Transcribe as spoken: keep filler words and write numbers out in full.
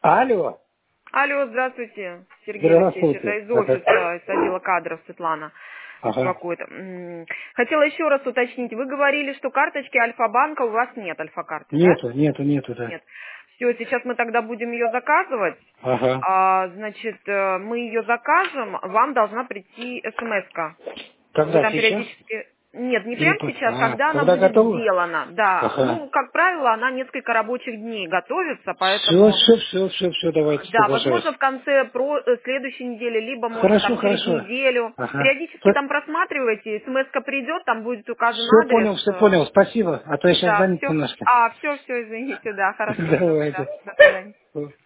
Алло. Алло, здравствуйте, Сергей Алексеевич, это Здравствуйте. из Ага. офиса, из отдела кадров Светлана Ага. беспокоит. М, Хотела еще раз уточнить, вы говорили, что карточки Альфа-банка у вас нет, Альфа-карты, да? Нету, нету, нету, да. Нет. Все, сейчас мы тогда будем ее заказывать. Ага. А, значит, э, мы ее закажем, вам должна прийти смс-ка. Вы Когда, там сейчас? периодически... Нет, не Или прямо после? сейчас, А, когда она когда будет готово? сделана. Да, Ага. ну, как правило, она несколько рабочих дней готовится, Все, поэтому... все, все, все, все, давайте Да, соглашаюсь. возможно, в конце про э, следующей недели, либо, может, Хорошо, там через хорошо. неделю. Ага. Периодически там просматривайте, смс-ка придет, там будет указан Все адрес. понял, все э, понял. Спасибо. А то я сейчас Да, занят все. немножко. А, все, все, извините, да, хорошо, все, Давайте. да, до свидания.